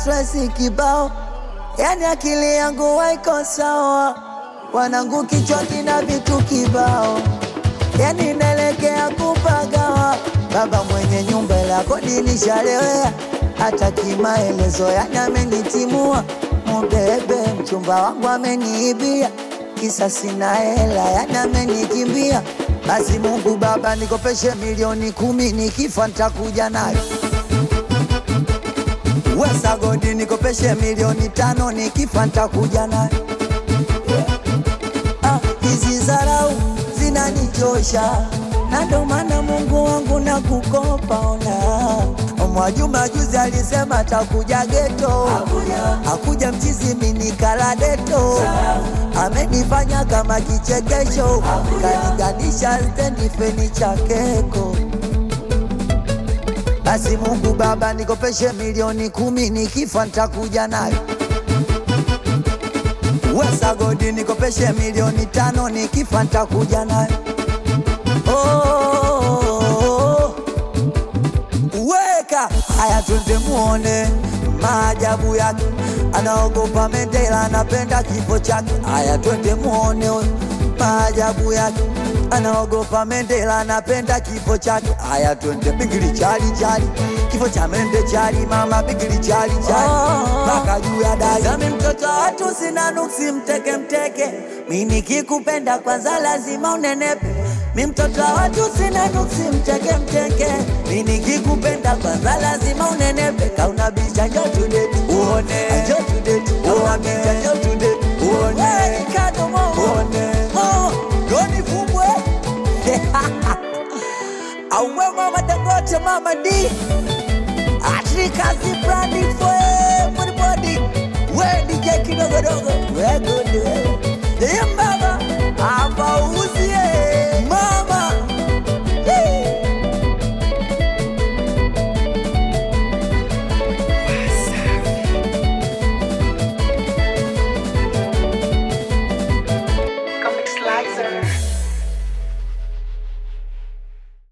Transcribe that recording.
stress kibao, yani akili yangu haiko sawa, wanangu kichwa kina vitu kibao, yani naelekea kupagawa. Baba mwenye nyumba la kodi nishalewea, hata kimaelezo yani amenitimua. Mbebe mchumba wangu ameniibia, kisa sina hela yani amenikimbia. Basi Mungu Baba nikopeshe milioni 10, nikifa nitakuja nayo. Wesa godi nikopeshe milioni 5, nikifa nitakuja nayo. Hizi zarau zinanichosha, na ndo maana Mungu wangu nakukopa ona. Mwajuma juzi alisema atakuja geto, hakuja mchizi mini kaladeto. Amenifanya kama kichekesho, kaniganisha stendi feni chakeko. Basi Mungu Baba nikopeshe milioni 10, nikifa nitakuja nayo. Wesa godi nikopeshe milioni 5, nikifa nitakuja nayo. Weka haya twende muone maajabu yake, anaogopa Mandela, anapenda kifo chake. Haya twende muone maajabu yake, anaogopa Mandela, anapenda kifo chake. Haya twende bigili chali chali, kifo cha mende chali mama, bigili chali chali mpaka juu ya dari. Zami mtoto watu sina nuksi, mteke mteke, mimi nikikupenda kwanza lazima unenepe. Mi mtoto wa watu sina nuksi, mteke mteke, mimi nikikupenda kwanza lazima unenepe. Kauna bicha njoo tudeti uone, njoo tudeti uone, njoo tudeti uone, kado mo uone, doni fubwe. Awe mama Dangote, mama D, Atrikazi brandi for everybody. We DJ kidogo dogo, we good, we Yemba